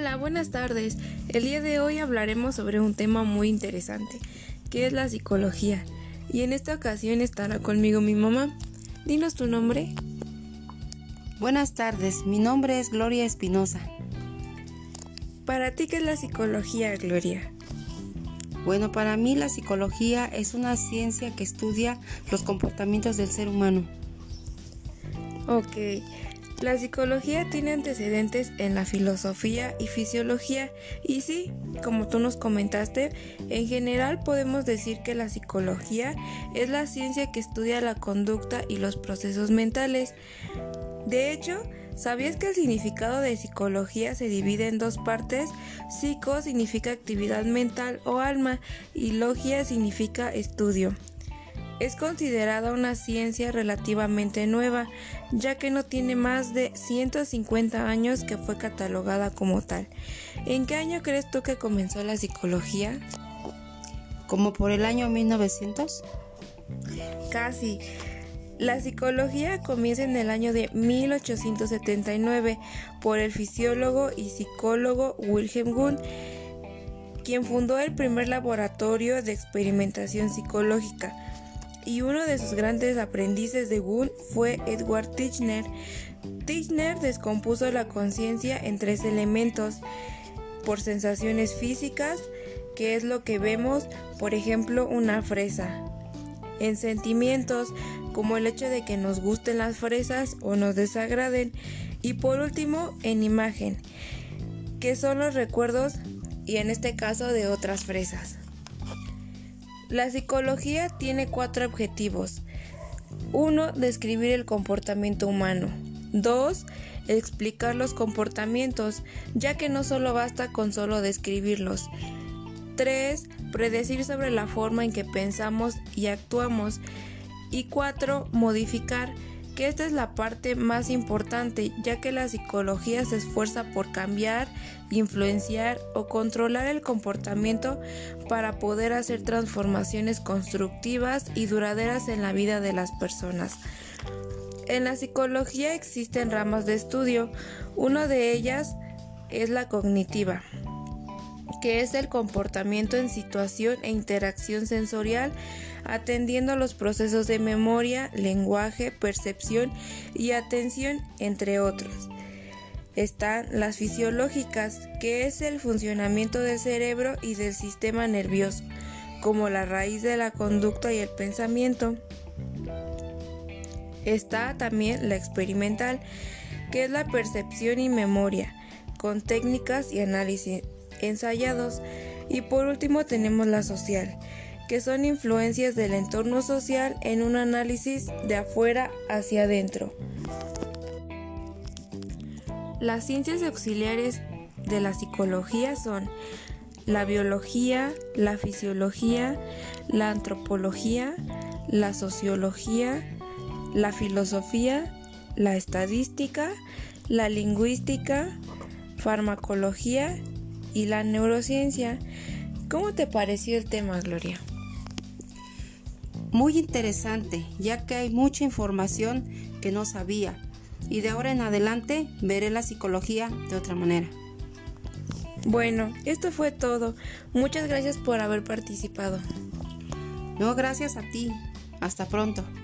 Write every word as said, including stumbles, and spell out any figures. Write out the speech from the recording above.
Hola, buenas tardes. El día de hoy hablaremos sobre un tema muy interesante, que es la psicología. Y en esta ocasión estará conmigo mi mamá. Dinos tu nombre. Buenas tardes, mi nombre es Gloria Espinosa. ¿Para ti qué es la psicología, Gloria? Bueno, para mí la psicología es una ciencia que estudia los comportamientos del ser humano. Ok. La psicología tiene antecedentes en la filosofía y fisiología y sí, como tú nos comentaste, en general podemos decir que la psicología es la ciencia que estudia la conducta y los procesos mentales. De hecho, ¿sabías que el significado de psicología se divide en dos partes? Psico significa actividad mental o alma y logia significa estudio. Es considerada una ciencia relativamente nueva, ya que no tiene más de ciento cincuenta años que fue catalogada como tal. ¿En qué año crees tú que comenzó la psicología? ¿Como por el año mil novecientos? Casi. La psicología comienza en el año de mil ochocientos setenta y nueve por el fisiólogo y psicólogo Wilhelm Wundt, quien fundó el primer laboratorio de experimentación psicológica. Y uno de sus grandes aprendices de Wundt fue Edward Titchener. Titchener descompuso la conciencia en tres elementos: por sensaciones físicas, que es lo que vemos, por ejemplo, una fresa; en sentimientos, como el hecho de que nos gusten las fresas o nos desagraden; y por último, en imagen, que son los recuerdos y en este caso de otras fresas. La psicología tiene cuatro objetivos. uno. Describir el comportamiento humano. dos. Explicar los comportamientos, ya que no solo basta con solo describirlos. tres. Predecir sobre la forma en que pensamos y actuamos. Y cuatro. Modificar, que esta es la parte más importante, ya que la psicología se esfuerza por cambiar, influenciar o controlar el comportamiento para poder hacer transformaciones constructivas y duraderas en la vida de las personas. En la psicología existen ramas de estudio. Una de ellas es la cognitiva, que es el comportamiento en situación e interacción sensorial, atendiendo a los procesos de memoria, lenguaje, percepción y atención, entre otros. Están las fisiológicas, que es el funcionamiento del cerebro y del sistema nervioso, como la raíz de la conducta y el pensamiento. Está también la experimental, que es la percepción y memoria, con técnicas y análisis ensayados. Y por último tenemos la social, que son influencias del entorno social en un análisis de afuera hacia adentro. Las ciencias auxiliares de la psicología son la biología, la fisiología, la antropología, la sociología, la filosofía, la estadística, la lingüística, farmacología y la neurociencia. ¿Cómo te pareció el tema, Gloria? Muy interesante, ya que hay mucha información que no sabía, y de ahora en adelante veré la psicología de otra manera. Bueno, esto fue todo. Muchas gracias por haber participado. No, gracias a ti. Hasta pronto.